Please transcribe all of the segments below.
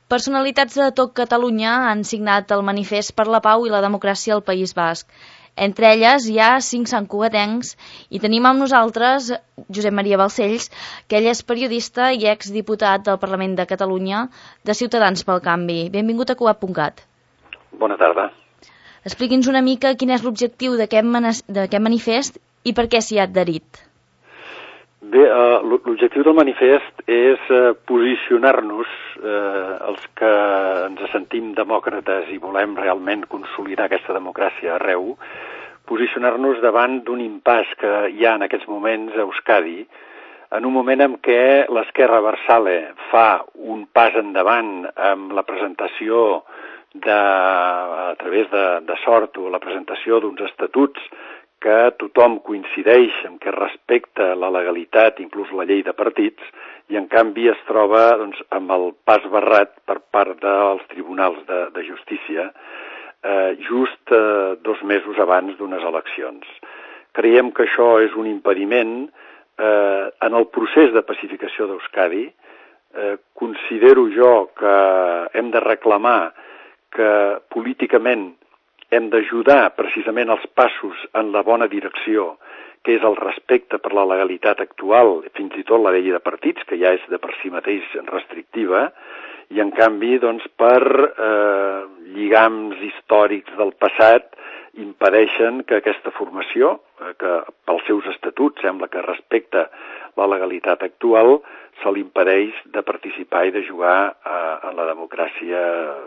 Personalitats de tot Catalunya han signat el manifest per la pau i la democràcia al País Basc. Entre elles hi ha 5 santcugatencs i tenim amb nosaltres Josep Maria Balcells, que ell és periodista i exdiputat del Parlament de Catalunya de Ciutadans pel Canvi. Benvingut a Cugat.cat. Bona tarda. Expliqui'ns una mica quin és l'objectiu d'aquest manifest i per què s'hi ha adherit. Bé, l'objectiu del manifest és posicionar-nos, els que ens sentim demòcrates i volem realment consolidar aquesta democràcia arreu, posicionar-nos davant d'un impàs que hi ha en aquests moments a Euskadi, en un moment en què l'esquerra Abertzale fa un pas endavant amb la presentació a través de Sortu, la presentació d'uns estatuts que tothom coincideix en què respecta la legalitat, inclús la llei de partits, i en canvi es troba amb el pas barrat per part dels tribunals de justícia, just 2 mesos abans d'unes eleccions. Creiem que això és un impediment en el procés de pacificació d'Euskadi. Considero jo que hem de reclamar que políticament hem d'ajudar precisament els passos en la bona direcció, que és el respecte per la legalitat actual, fins i tot la llei de partits, que ja és de per si mateix restrictiva, i en canvi, per lligams històrics del passat, impedeixen que aquesta formació, que pels seus estatuts sembla que respecta la legalitat actual, se li impedeix de participar i de jugar en la democràcia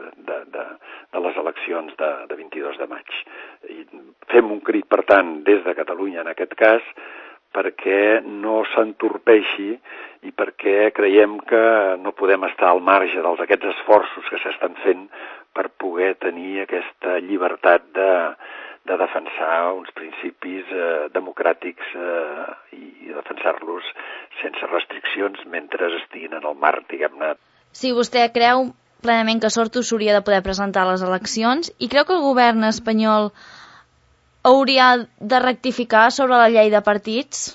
de les eleccions de 22 de maig. I fem un crit, per tant, des de Catalunya en aquest cas, perquè no s'entorpeixi i perquè creiem que no podem estar al marge d'aquests esforços que s'estan fent per poder tenir aquesta llibertat de defensar uns principis democràtics i defensar-los sense restriccions mentre estiguin en el marc, diguem-ne. Sí, vostè creu plenament que Sortu s'hauria de poder presentar a les eleccions i creu que el govern espanyol hauria de rectificar sobre la llei de partits?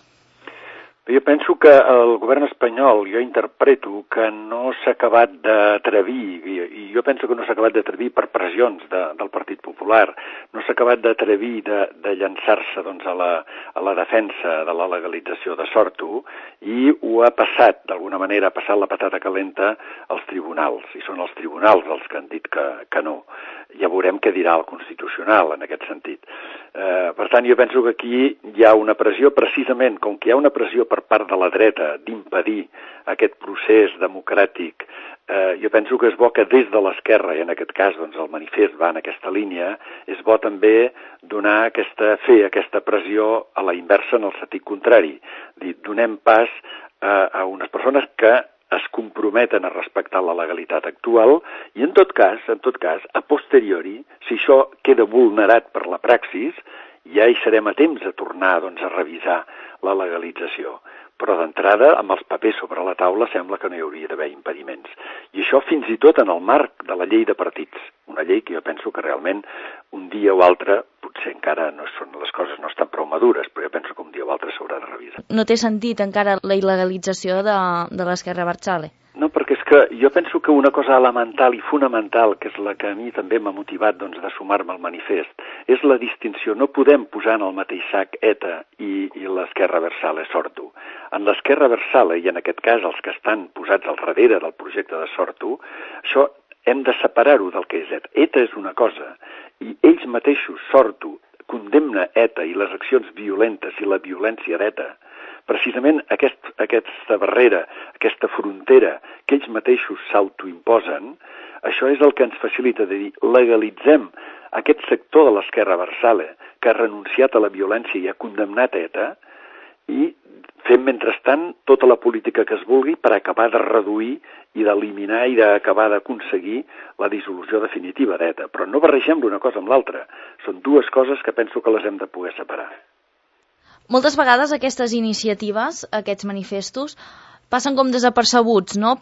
Jo penso que el govern espanyol, jo interpreto que no s'ha acabat d'atrevir, i jo penso que no s'ha acabat d'atrevir per pressions del Partit Popular, no s'ha acabat d'atrevir de llançar-se a la defensa de la legalització de Sortu, i ho ha passat, d'alguna manera, ha passat la patata calenta als tribunals, i són els tribunals els que han dit que no. Ja veurem què dirà el Constitucional en aquest sentit. Per tant, jo penso que aquí hi ha una pressió, precisament com que hi ha una pressió per part de la dreta d'impedir aquest procés democràtic, jo penso que és bo que des de l'esquerra, i en aquest cas el manifest va en aquesta línia, és bo també fer aquesta pressió a la inversa en el sentit contrari. Donem pas a unes persones que es comprometen a respectar la legalitat actual i, en tot cas, a posteriori, si això queda vulnerat per la praxis, ja hi serem a temps de tornar a revisar la legalització. Però d'entrada, amb els papers sobre la taula, sembla que no hi hauria d'haver impediments. I això fins i tot en el marc de la llei de partits. Una llei que jo penso que realment un dia o altre, potser encara les coses no estan prou madures, però jo penso que un dia o altre s'haurà de revisar. No té sentit encara la il·legalització de l'esquerra Abertzale? No, perquè és que jo penso que una cosa elemental i fonamental, que és la que a mi també m'ha motivat de sumar-me al manifest, és la distinció. No podem posar en el mateix sac ETA i l'esquerra Abertzale Sortu. En l'esquerra Abertzale, i en aquest cas els que estan posats al darrere del projecte de Sortu, això hem de separar-ho del que és ETA. ETA és una cosa, i ells mateixos, Sortu, condemna ETA i les accions violentes i la violència d'ETA. Precisament aquesta barrera, aquesta frontera que ells mateixos s'autoimposen, això és el que ens facilita de dir legalitzem aquest sector de l'esquerra Abertzale que ha renunciat a la violència i ha condemnat ETA i fem mentrestant tota la política que es vulgui per acabar de reduir i d'eliminar i d'acabar d'aconseguir la dissolució definitiva d'ETA. Però no barregem l'una cosa amb l'altra. Són dues coses que penso que les hem de poder separar. Moltes vegades aquestes iniciatives, aquests manifestos, passen com desapercebuts, no?,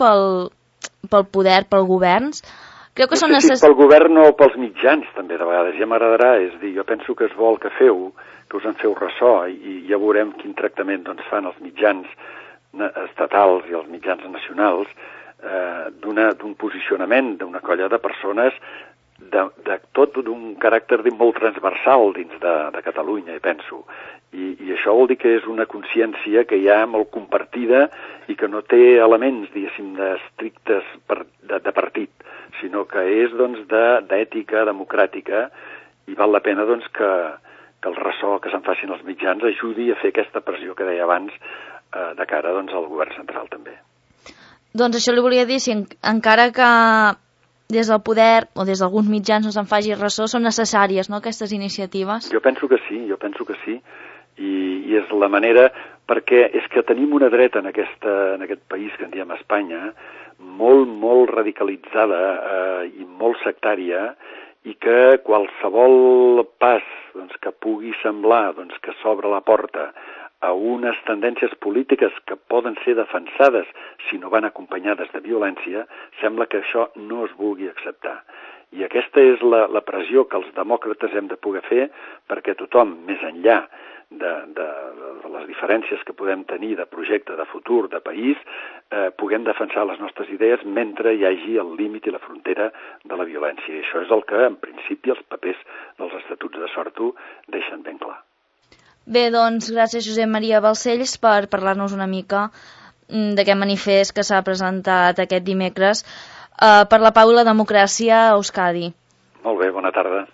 pel poder, pel governs. Creu que són necessaris... Pel govern o pels mitjans, també, de vegades. Ja m'agradarà, és dir, jo penso que es vol que us en feu ressò, i ja veurem quin tractament fan els mitjans estatals i els mitjans nacionals, d'un posicionament d'una colla de persones de tot d'un caràcter molt transversal dins de Catalunya, penso. I això vol dir que és una consciència que hi ha molt compartida i que no té elements, diguéssim, estrictes de partit, sinó que és, doncs, d'ètica democràtica, i val la pena, doncs, que el ressò que se'n facin els mitjans ajudi a fer aquesta pressió que deia abans de cara, doncs, al govern central, també. Doncs això li volia dir, si encara que des del poder o des d'alguns mitjans no se'n faci ressò, són necessàries, no?, aquestes iniciatives? Jo penso que sí, i és la manera, perquè és que tenim una dreta en aquest país que en diem Espanya, molt radicalitzada i molt sectària, i que qualsevol pas, doncs, que pugui semblar, doncs, que s'obre la porta a unes tendències polítiques que poden ser defensades si no van acompanyades de violència, sembla que això no es vulgui acceptar. I aquesta és la pressió que els demòcrates hem de poder fer perquè tothom, més enllà de les diferències que podem tenir de projecte, de futur, de país, puguem defensar les nostres idees mentre hi hagi el límit i la frontera de la violència. I això és el que, en principi, els papers dels Estatuts de Sortu deixen ben clar. Bé, doncs, gràcies Josep Maria Balcells per parlar-nos una mica d'aquest manifest que s'ha presentat aquest dimecres per la pau i la democràcia a Euskadi. Molt bé, bona tarda.